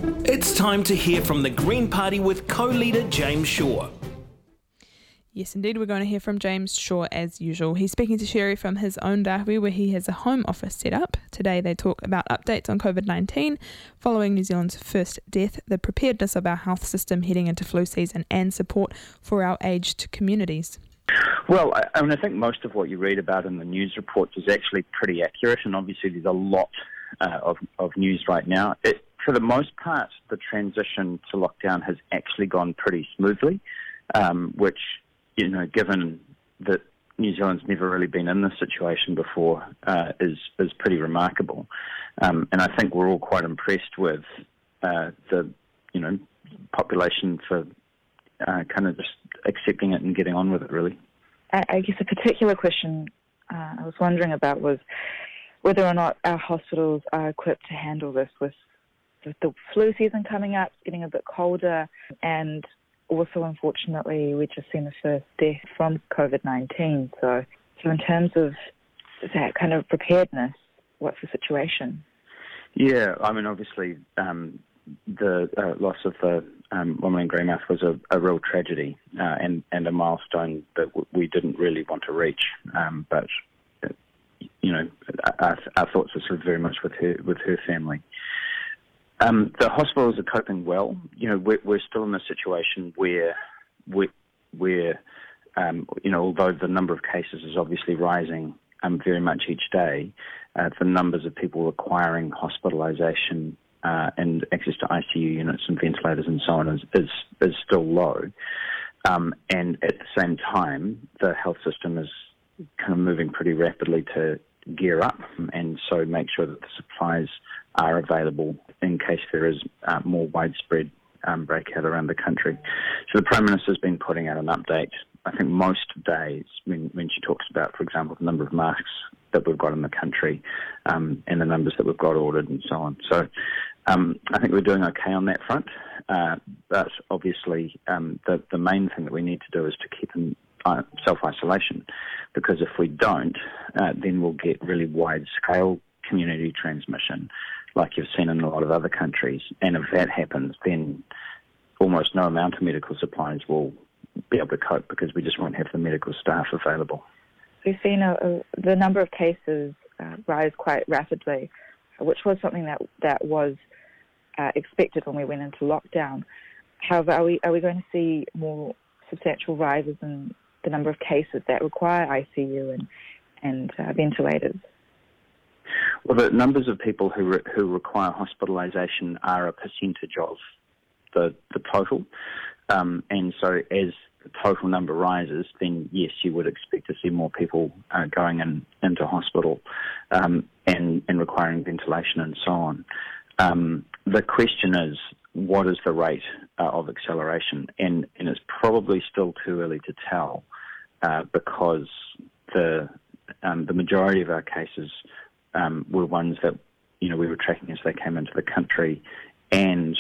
It's time to hear from the Green Party with co-leader James Shaw. Yes, indeed, we're going to hear from James Shaw as usual. He's speaking to Sherry from his own Dahui, where he has a home office set up. Today they talk about updates on COVID-19 following New Zealand's first death, the preparedness of our health system heading into flu season, and support for our aged communities. Well, I think most of what you read about in the news reports is actually pretty accurate, and obviously there's a lot of news right now. For the most part, the transition to lockdown has actually gone pretty smoothly, which, given that New Zealand's never really been in this situation before, is pretty remarkable. And I think we're all quite impressed with the population for kind of just accepting it and getting on with it, really. I guess a particular question I was wondering about was whether or not our hospitals are equipped to handle this with the flu season coming up, getting a bit colder, and also, unfortunately, we've just seen the first death from COVID-19. So in terms of that kind of preparedness, what's the situation? Yeah, I mean, obviously, the loss of the woman in Greymouth was a real tragedy and a milestone that we didn't really want to reach. But our thoughts are sort of very much with her family. The hospitals are coping well. We're still in a situation where although the number of cases is obviously rising very much each day, the numbers of people requiring hospitalisation and access to ICU units and ventilators and so on is still low. And at the same time, the health system is kind of moving pretty rapidly to gear up and so make sure that the supplies are available in case there is more widespread breakout around the country. So the Prime Minister's been putting out an update, I think most days, when she talks about, for example, the number of masks that we've got in the country and the numbers that we've got ordered and so on. So I think we're doing okay on that front, but obviously the main thing that we need to do is to keep in self-isolation, because if we don't, then we'll get really wide-scale community transmission like you've seen in a lot of other countries. And if that happens, then almost no amount of medical supplies will be able to cope because we just won't have the medical staff available. We've seen the number of cases rise quite rapidly, which was something that was expected when we went into lockdown. However, are we going to see more substantial rises in the number of cases that require ICU and ventilators? Well, the numbers of people who require hospitalisation are a percentage of the total. And so as the total number rises, then yes, you would expect to see more people going into hospital and requiring ventilation and so on. The question is, what is the rate of acceleration? And it's probably still too early to tell because the majority of our cases were ones that we were tracking as they came into the country, and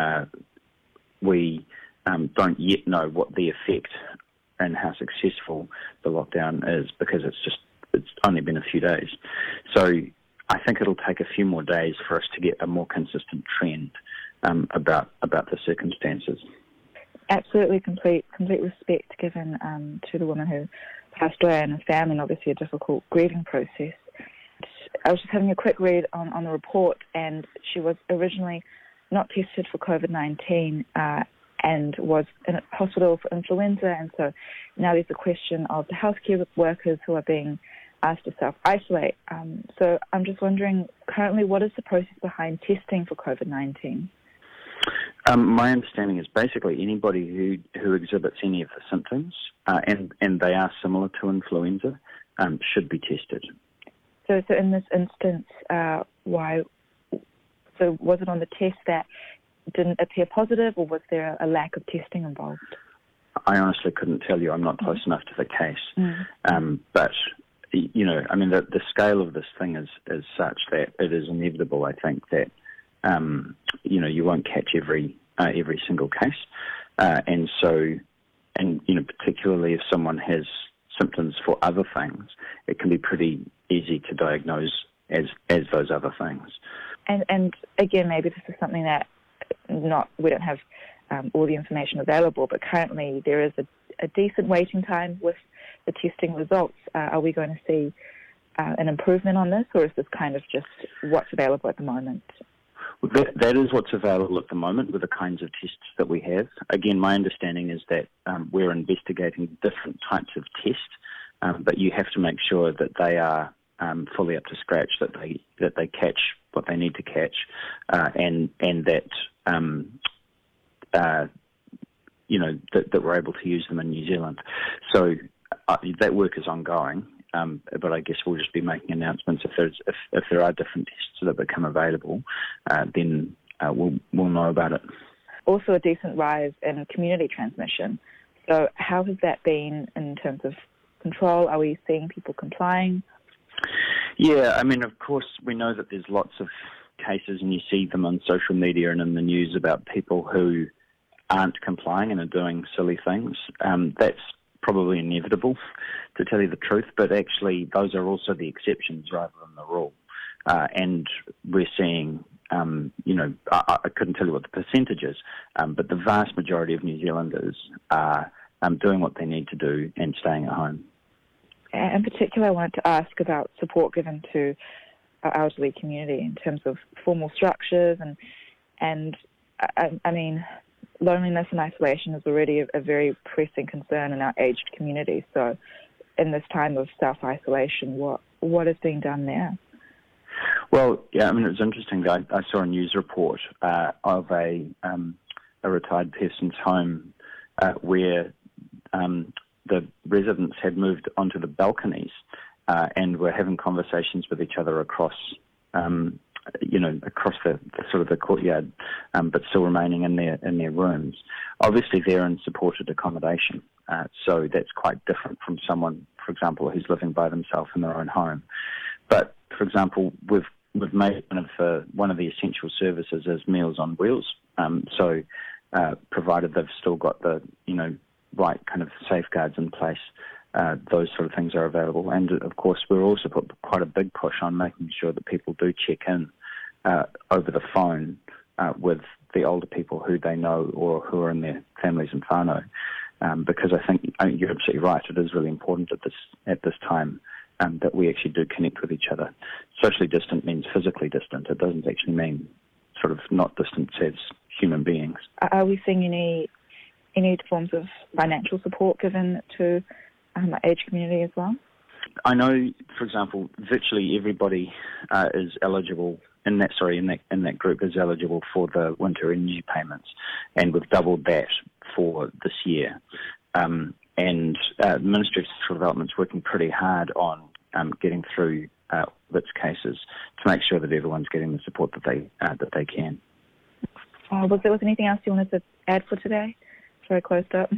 we don't yet know what the effect and how successful the lockdown is because it's only been a few days. So I think it'll take a few more days for us to get a more consistent trend about the circumstances. Absolutely, complete respect given to the woman who passed away and her family, and obviously a difficult grieving process. I was just having a quick read on the report, and she was originally not tested for COVID-19 and was in a hospital for influenza, and so now there's the question of the healthcare workers who are being asked to self-isolate. So I'm just wondering, currently, what is the process behind testing for COVID-19? My understanding is basically anybody who exhibits any of the symptoms, and they are similar to influenza, should be tested. So in this instance, why? So was it on the test that didn't appear positive, or was there a lack of testing involved? I honestly couldn't tell you. I'm not close enough to the case. But the scale of this thing is such that it is inevitable. I think that you won't catch every single case, and particularly if someone has symptoms for other things, it can be pretty easy to diagnose as those other things. And again, maybe this is something that we don't have all the information available, but currently there is a decent waiting time with the testing results. Are we going to see an improvement on this, or is this kind of just what's available at the moment? That is what's available at the moment with the kinds of tests that we have. Again, my understanding is that we're investigating different types of tests, but you have to make sure that they are fully up to scratch, that they catch what they need to catch, and that that we're able to use them in New Zealand. So that work is ongoing. But I guess we'll just be making announcements if there are different tests that become available, then we'll know about it. Also, a decent rise in community transmission. So, how has that been in terms of control? Are we seeing people complying? Yeah, I mean, of course, we know that there's lots of cases, and you see them on social media and in the news about people who aren't complying and are doing silly things. That's probably inevitable, to tell you the truth, but actually those are also the exceptions rather than the rule. And we're seeing, I couldn't tell you what the percentage is, but the vast majority of New Zealanders are doing what they need to do and staying at home. In particular, I wanted to ask about support given to our elderly community in terms of formal structures and I mean, loneliness and isolation is already a very pressing concern in our aged community. So in this time of self-isolation, what is being done there? Well, yeah, I mean, it was interesting. I saw a news report of a retired person's home where the residents had moved onto the balconies and were having conversations with each other across across the sort of the courtyard, but still remaining in their rooms. Obviously, they're in supported accommodation, so that's quite different from someone, for example, who's living by themselves in their own home. But, for example, we've made one of the essential services as Meals on Wheels. So, provided they've still got the right kind of safeguards in place, those sort of things are available. And, of course, we've also put quite a big push on making sure that people do check in over the phone with the older people who they know or who are in their families and whānau. Because I think you're absolutely right. It is really important at this time that we actually do connect with each other. Socially distant means physically distant. It doesn't actually mean sort of not distant as human beings. Are we seeing any forms of financial support given to our aged community as well? I know, for example, virtually everybody is eligible in that group is eligible for the winter energy payments, and we've doubled that for this year. And the Ministry of Social Development is working pretty hard on getting through its cases to make sure that everyone's getting the support that they can. Was there anything else you wanted to add for today? Before I closed up.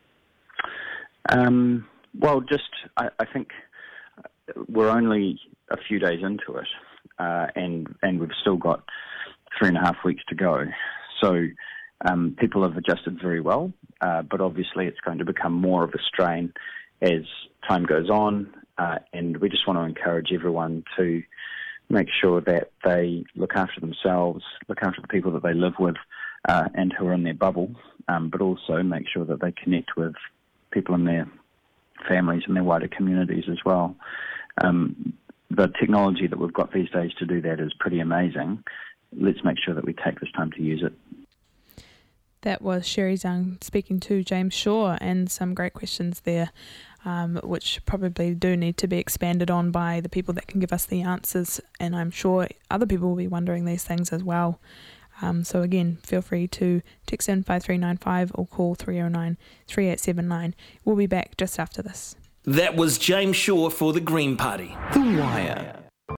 Well, just I think we're only a few days into it, and we've still got 3.5 weeks to go. So people have adjusted very well, but obviously it's going to become more of a strain as time goes on, and we just want to encourage everyone to make sure that they look after themselves, look after the people that they live with and who are in their bubble, but also make sure that they connect with people in their families and their wider communities as well. The technology that we've got these days to do that is pretty amazing. Let's make sure that we take this time to use it. That was Sherry Zhang speaking to James Shaw, and some great questions there, which probably do need to be expanded on by the people that can give us the answers, and I'm sure other people will be wondering these things as well. So again, feel free to text in 5395 or call 309 3879. We'll be back just after this. That was James Shaw for the Green Party. The Wire.